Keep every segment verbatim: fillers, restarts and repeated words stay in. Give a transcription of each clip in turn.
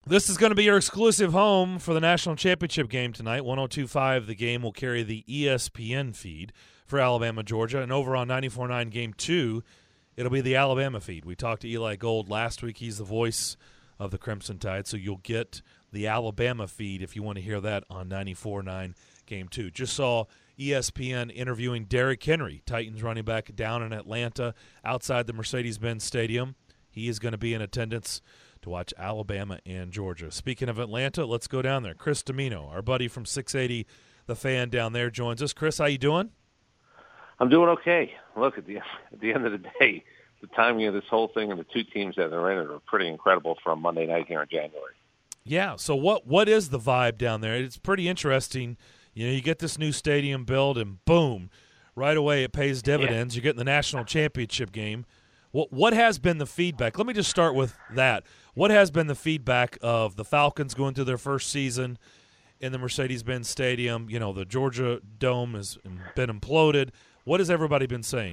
This is going to be your exclusive home for the national championship game tonight. one oh two point five The Game will carry the E S P N feed for Alabama, Georgia. And over on ninety-four point nine Game two, it'll be the Alabama feed. We talked to Eli Gold last week. He's the voice of the Crimson Tide, so you'll get the Alabama feed if you want to hear that on ninety-four point nine Game two. Just saw E S P N interviewing Derrick Henry, Titans running back down in Atlanta outside the Mercedes-Benz Stadium. He is going to be in attendance to watch Alabama and Georgia. Speaking of Atlanta, let's go down there. Chris Domino, our buddy from six eighty The Fan down there, joins us. Chris, how you doing? I'm doing okay. Look, at the at the end of the day, the timing of this whole thing and the two teams that are in it are pretty incredible for a Monday night here in January. Yeah, so what what is the vibe down there? It's pretty interesting. You know, you get this new stadium built, and boom, right away it pays dividends. Yeah. You're getting the national championship game. What what has been the feedback? Let me just start with that. What has been the feedback of the Falcons going through their first season in the Mercedes-Benz Stadium? You know, the Georgia Dome has been imploded. What has everybody been saying?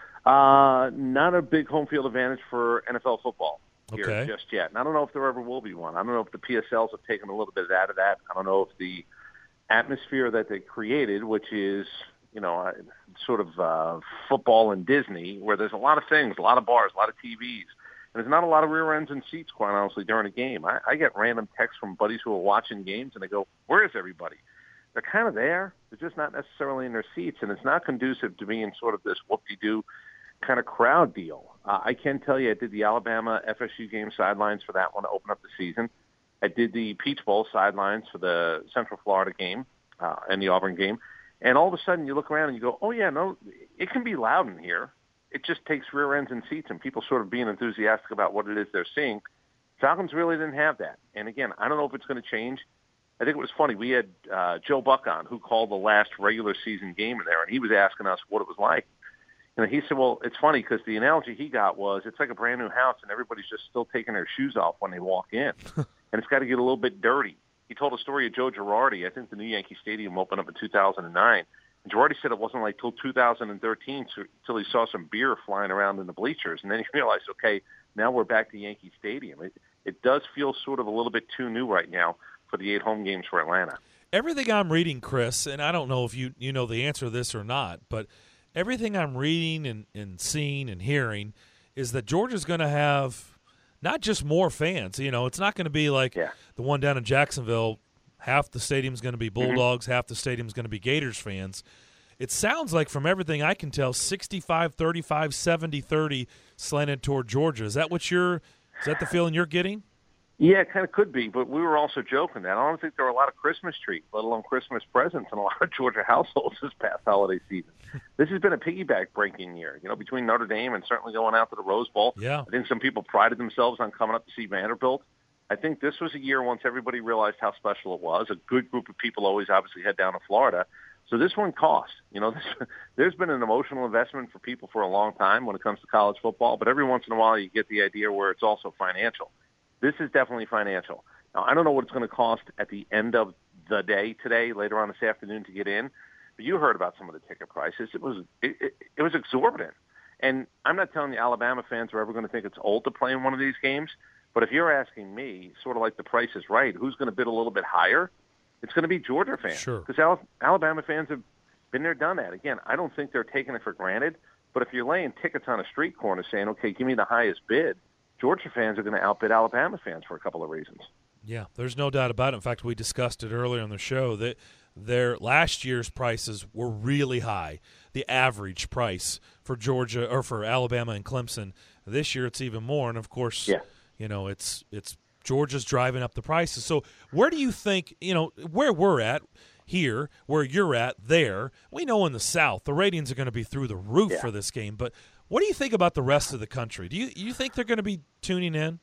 Uh, not a big home field advantage for N F L football here okay. just yet. And I don't know if there ever will be one. I don't know if the P S Ls have taken a little bit out of that. I don't know if the atmosphere that they created, which is, you know, sort of uh, football and Disney, where there's a lot of things, a lot of bars, a lot of T Vs. And there's not a lot of rear ends and seats, quite honestly, during a game. I, I get random texts from buddies who are watching games, and they go, where is everybody? They're kind of there. They're just not necessarily in their seats, and it's not conducive to being sort of this whoop-de-doo kind of crowd deal. Uh, I can tell you I did the Alabama F S U game sidelines for that one to open up the season. I did the Peach Bowl sidelines for the Central Florida game uh, and the Auburn game. And all of a sudden you look around and you go, oh, yeah, no, it can be loud in here. It just takes rear ends and seats and people sort of being enthusiastic about what it is they're seeing. Falcons really didn't have that. And, again, I don't know if it's going to change. I think it was funny. We had uh, Joe Buck on, who called the last regular season game in there, and he was asking us what it was like. And he said, well, it's funny because the analogy he got was it's like a brand-new house and everybody's just still taking their shoes off when they walk in. And it's got to get a little bit dirty. He told a story of Joe Girardi. I think the new Yankee Stadium opened up in two thousand nine. And Girardi said it wasn't like till two thousand thirteen until he saw some beer flying around in the bleachers. And then he realized, okay, now we're back to Yankee Stadium. It, it does feel sort of a little bit too new right now for the eight home games for Atlanta. Everything I'm reading, Chris, and I don't know if you, you know the answer to this or not, but everything I'm reading and, and seeing and hearing is that Georgia's going to have not just more fans. You know, it's not going to be like yeah. the one down in Jacksonville. Half the stadium's going to be Bulldogs, mm-hmm. half the stadium's going to be Gators fans. It sounds like, from everything I can tell, sixty-five thirty-five, seventy thirty slanted toward Georgia. Is that what you're – is that the feeling you're getting? Yeah, it kind of could be, but we were also joking that I don't think there were a lot of Christmas trees, let alone Christmas presents in a lot of Georgia households this past holiday season. This has been a piggyback breaking year, you know, between Notre Dame and certainly going out to the Rose Bowl. Yeah. I think some people prided themselves on coming up to see Vanderbilt. I think this was a year once everybody realized how special it was. A good group of people always obviously head down to Florida. So this one costs. You know, this, there's been an emotional investment for people for a long time when it comes to college football, but every once in a while you get the idea where it's also financial. This is definitely financial. Now, I don't know what it's going to cost at the end of the day today, later on this afternoon, to get in, but you heard about some of the ticket prices. It was it, it, it was exorbitant. And I'm not telling you Alabama fans are ever going to think it's old to play in one of these games, but if you're asking me, sort of like the Price is Right, who's going to bid a little bit higher, it's going to be Georgia fans. Sure. Because Al- Alabama fans have been there, done that. Again, I don't think they're taking it for granted, but if you're laying tickets on a street corner saying, okay, give me the highest bid, Georgia fans are going to outbid Alabama fans for a couple of reasons. Yeah, there's no doubt about it. In fact, we discussed it earlier on the show that their last year's prices were really high. The average price for Georgia or for Alabama and Clemson this year, it's even more. And of course, yeah. you know, it's it's Georgia's driving up the prices. So where do you think, you know, where we're at here, where you're at there? We know in the South the ratings are going to be through the roof yeah. for this game, but what do you think about the rest of the country? Do you you think they're going to be tuning in?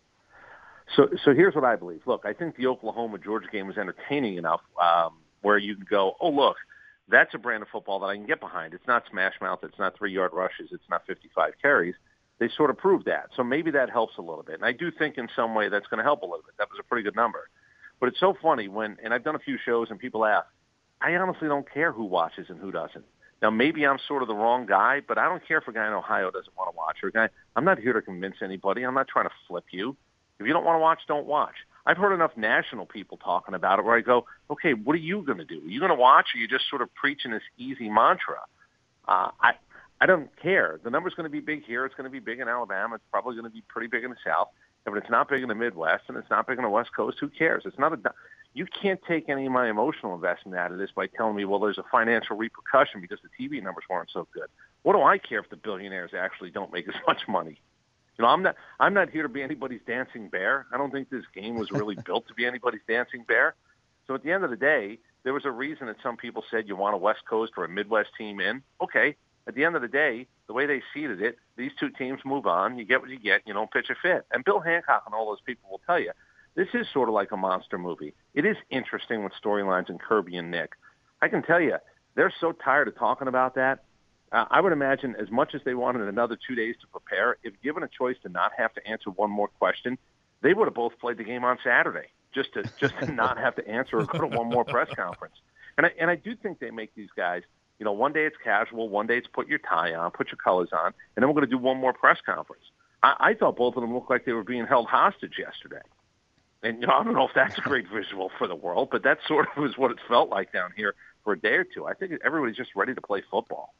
So, so here's what I believe. Look, I think the Oklahoma-Georgia game was entertaining enough um, where you can go, oh, look, that's a brand of football that I can get behind. It's not smash mouth. It's not three-yard rushes. It's not fifty-five carries. They sort of proved that. So maybe that helps a little bit. And I do think in some way that's going to help a little bit. That was a pretty good number. But it's so funny when, and I've done a few shows and people ask, I honestly don't care who watches and who doesn't. Now, maybe I'm sort of the wrong guy, but I don't care if a guy in Ohio doesn't want to watch or a guy. I'm not here to convince anybody. I'm not trying to flip you. If you don't want to watch, don't watch. I've heard enough national people talking about it where I go, okay, what are you going to do? Are you going to watch, or are you just sort of preaching this easy mantra? Uh, I I don't care. The number's going to be big here. It's going to be big in Alabama. It's probably going to be pretty big in the South. But it's not big in the Midwest, and it's not big in the West Coast. Who cares? It's not a. You can't take any of my emotional investment out of this by telling me, well, there's a financial repercussion because the T V numbers weren't so good. What do I care if the billionaires actually don't make as much money? You know, I'm not. I'm not here to be anybody's dancing bear. I don't think this game was really built to be anybody's dancing bear. So at the end of the day, there was a reason that some people said you want a West Coast or a Midwest team in. Okay. At the end of the day, the way they seeded it, these two teams move on. You get what you get. You don't pitch a fit. And Bill Hancock and all those people will tell you, this is sort of like a monster movie. It is interesting with storylines in Kirby and Nick. I can tell you, they're so tired of talking about that. Uh, I would imagine as much as they wanted another two days to prepare, if given a choice to not have to answer one more question, they would have both played the game on Saturday just to just to not have to answer or go to one more press conference. And I, and I do think they make these guys, you know, one day it's casual, one day it's put your tie on, put your colors on, and then we're going to do one more press conference. I, I thought both of them looked like they were being held hostage yesterday. And, you know, I don't know if that's a great visual for the world, but that sort of is what it's felt like down here for a day or two. I think everybody's just ready to play football.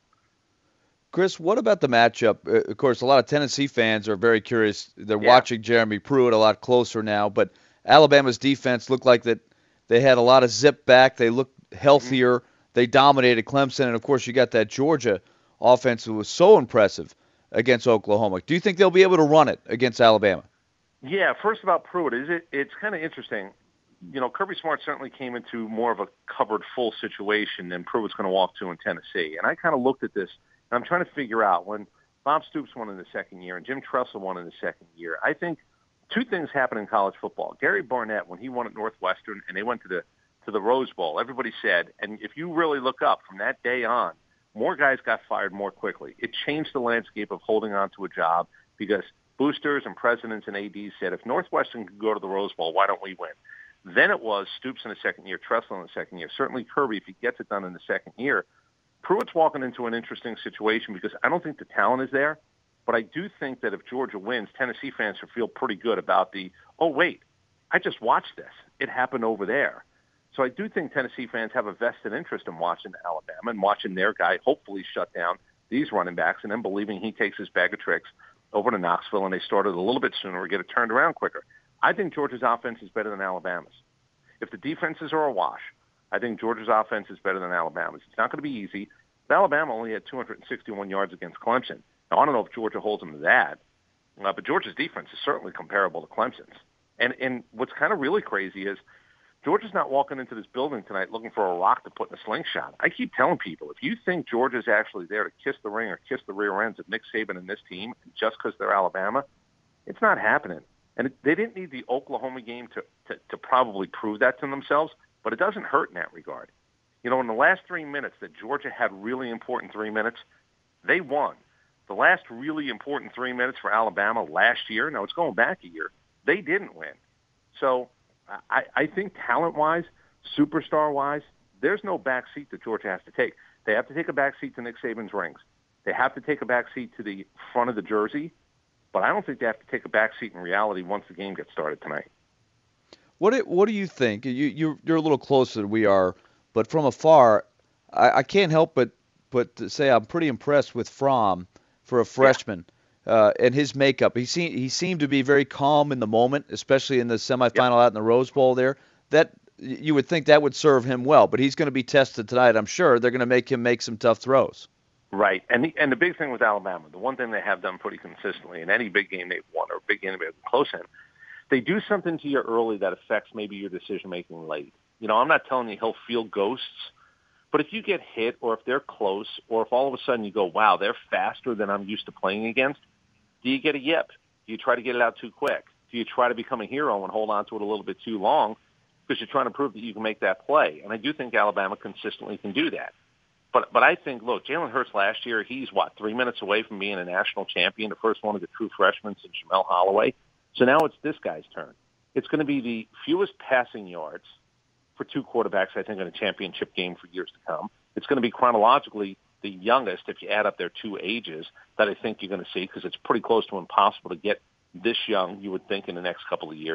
Chris, what about the matchup? Uh, of course, a lot of Tennessee fans are very curious. They're Yeah. watching Jeremy Pruitt a lot closer now, but Alabama's defense looked like that they had a lot of zip back. They looked healthier. They dominated Clemson, and, of course, you got that Georgia offense that was so impressive against Oklahoma. Do you think they'll be able to run it against Alabama? Yeah, first about Pruitt, is it? It's kind of interesting. You know, Kirby Smart certainly came into more of a covered full situation than Pruitt's going to walk to in Tennessee. And I kind of looked at this, and I'm trying to figure out when Bob Stoops won in the second year and Jim Tressel won in the second year, I think two things happened in college football. Gary Barnett, when he won at Northwestern and they went to the to the Rose Bowl, everybody said, and if you really look up from that day on, more guys got fired more quickly. It changed the landscape of holding on to a job because boosters and presidents and A Ds said, if Northwestern could go to the Rose Bowl, why don't we win? Then it was Stoops in the second year, Tressel in the second year. Certainly Kirby, if he gets it done in the second year. Pruitt's walking into an interesting situation because I don't think the talent is there, but I do think that if Georgia wins, Tennessee fans will feel pretty good about the, oh, wait, I just watched this. It happened over there. So I do think Tennessee fans have a vested interest in watching Alabama and watching their guy hopefully shut down these running backs and then believing he takes his bag of tricks over to Knoxville and they started a little bit sooner or get it turned around quicker. I think Georgia's offense is better than Alabama's. If the defenses are awash, I think Georgia's offense is better than Alabama's. It's not going to be easy. But Alabama only had two hundred sixty-one yards against Clemson. Now, I don't know if Georgia holds them to that, uh, but Georgia's defense is certainly comparable to Clemson's. And, and what's kind of really crazy is Georgia's not walking into this building tonight looking for a rock to put in a slingshot. I keep telling people, if you think Georgia's actually there to kiss the ring or kiss the rear ends of Nick Saban and this team just because they're Alabama, it's not happening. And it, they didn't need the Oklahoma game to, to, to probably prove that to themselves, but it doesn't hurt in that regard. You know, in the last three minutes that Georgia had really important three minutes, they won. The last really important three minutes for Alabama last year, now it's going back a year, they didn't win. So I, I think talent-wise, superstar-wise, there's no back seat that Georgia has to take. They have to take a back seat to Nick Saban's rings. They have to take a back seat to the front of the jersey, but I don't think they have to take a back seat in reality once the game gets started tonight. What do, what do you think? You, you're, you're a little closer than we are, but from afar, I, I can't help but, but to say I'm pretty impressed with Fromm for a freshman. Yeah. Uh, and his makeup. He seemed he seemed to be very calm in the moment, especially in the semifinal yep. out in the Rose Bowl there. That you would think that would serve him well, but he's going to be tested tonight, I'm sure. They're going to make him make some tough throws. Right. And the, and the big thing with Alabama, the one thing they have done pretty consistently in any big game they've won or big game they've been close in, they do something to you early that affects maybe your decision-making late. You know, I'm not telling you he'll feel ghosts, but if you get hit or if they're close or if all of a sudden you go, wow, they're faster than I'm used to playing against, do you get a yip? Do you try to get it out too quick? Do you try to become a hero and hold on to it a little bit too long because you're trying to prove that you can make that play? And I do think Alabama consistently can do that. But but I think, look, Jalen Hurts last year, he's, what, three minutes away from being a national champion, the first one of the true freshmen since Jamel Holloway. So now it's this guy's turn. It's going to be the fewest passing yards for two quarterbacks, I think, in a championship game for years to come. It's going to be chronologically the youngest, if you add up their two ages, that I think you're going to see, because it's pretty close to impossible to get this young, you would think, in the next couple of years.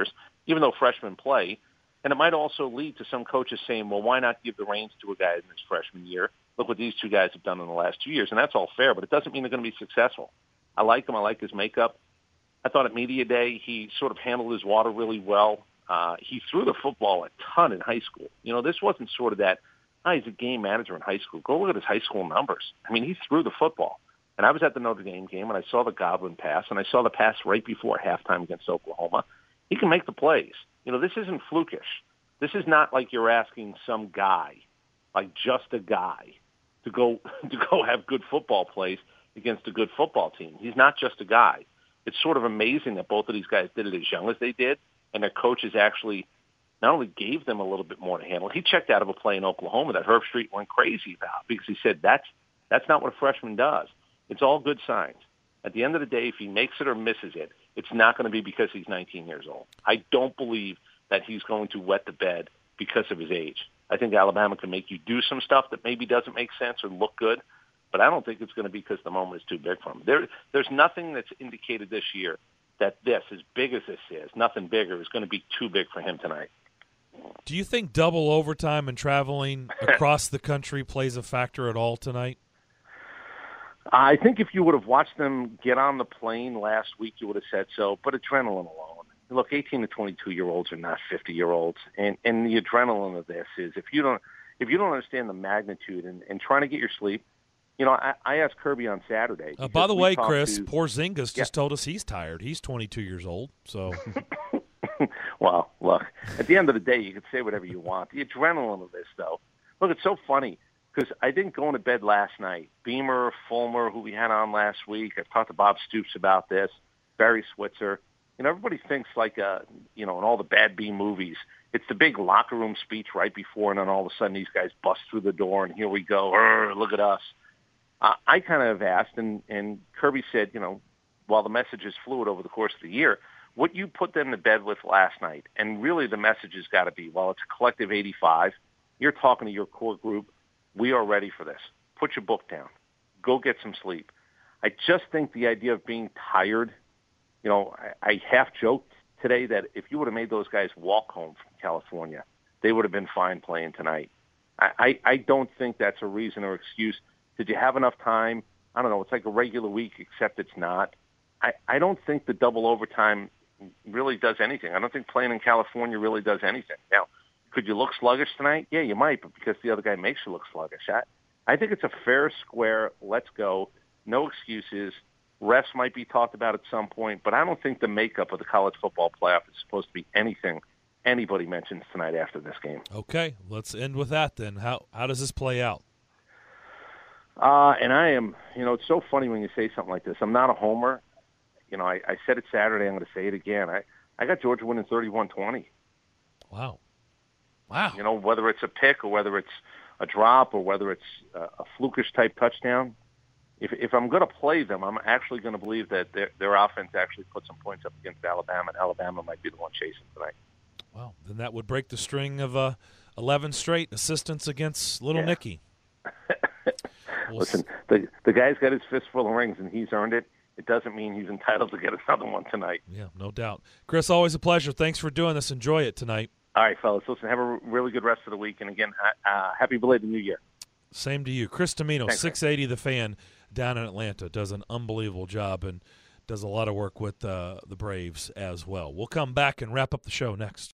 even though freshmen play. And it might also lead to some coaches saying, well, why not give the reins to a guy in his freshman year? Look what these two guys have done in the last two years. And that's all fair, but it doesn't mean they're going to be successful. I like him. I like his makeup. I thought at media day he sort of handled his water really well. Uh, he threw the football a ton in high school. You know, this wasn't sort of that, oh, he's a game manager in high school. Go look at his high school numbers. I mean, he threw the football. And I was at the Notre Dame game, and I saw the Godwin pass, and I saw the pass right before halftime against Oklahoma. He can make the plays. You know, this isn't flukish. This is not like you're asking some guy, like just a guy, to go to go have good football plays against a good football team. He's not just a guy. It's sort of amazing that both of these guys did it as young as they did, and their coaches actually not only gave them a little bit more to handle. He checked out of a play in Oklahoma that Herb Street went crazy about because he said that's that's not what a freshman does. It's all good signs. At the end of the day, if he makes it or misses it, it's not going to be because he's nineteen years old. I don't believe that he's going to wet the bed because of his age. I think Alabama can make you do some stuff that maybe doesn't make sense or look good, but I don't think it's going to be because the moment is too big for him. There, there's nothing that's indicated this year that this, as big as this is, nothing bigger, is going to be too big for him tonight. Do you think double overtime and traveling across the country plays a factor at all tonight? I think if you would have watched them get on the plane last week, you would have said so, but adrenaline alone. Look, eighteen to twenty-two-year-olds are not fifty-year-olds, and, and the adrenaline of this is if you don't if you don't understand the magnitude and, and trying to get your sleep, you know, I, I asked Kirby on Saturday. Uh, by the way, Chris, to, Porzingis yeah. just told us he's tired. He's twenty-two years old, so. Well, look, at the end of the day, you can say whatever you want. The adrenaline of this, though, look, it's so funny because I didn't go into bed last night. Beamer, Fulmer, who we had on last week, I've talked to Bob Stoops about this, Barry Switzer. You know, everybody thinks like, uh, you know, in all the Bad B movies, it's the big locker room speech right before, and then all of a sudden these guys bust through the door, and here we go, look at us. Uh, I kind of asked, and, and Kirby said, you know, while the message is fluid over the course of the year, what you put them to bed with last night, and really the message has got to be, while it's a collective eighty-five, you're talking to your core group, we are ready for this. Put your book down. Go get some sleep. I just think the idea of being tired, you know, I, I half joked today that if you would have made those guys walk home from California, they would have been fine playing tonight. I, I, I don't think that's a reason or excuse. Did you have enough time? I don't know. It's like a regular week, except it's not. I, I don't think the double overtime really does anything. I don't think playing in California really does anything. Now, could you look sluggish tonight? Yeah, you might, but because the other guy makes you look sluggish. I, I think it's a fair, square, let's go, no excuses. Refs might be talked about at some point, but I don't think the makeup of the college football playoff is supposed to be anything anybody mentions tonight after this game. Okay, let's end with that then. How how does this play out? Uh, and I am, you know, it's so funny when you say something like this. I'm not a homer. You know, I, I said it Saturday. I'm going to say it again. I, I got Georgia winning thirty-one twenty. Wow. Wow. You know, whether it's a pick or whether it's a drop or whether it's a, a flukish-type touchdown, if if I'm going to play them, I'm actually going to believe that their, their offense actually put some points up against Alabama, and Alabama might be the one chasing tonight. Wow. Then that would break the string of uh, eleven straight assistants against Little Yeah. Nicky. We'll Listen, the the guy's got his fistful of rings, and he's earned it. It doesn't mean he's entitled to get another one tonight. Yeah, no doubt. Chris, always a pleasure. Thanks for doing this. Enjoy it tonight. All right, fellas. Listen, have a really good rest of the week. And, again, uh, happy belated New Year. Same to you. Chris Tamino, Thanks, six eighty The Fan, down in Atlanta, does an unbelievable job and does a lot of work with uh, the Braves as well. We'll come back and wrap up the show next.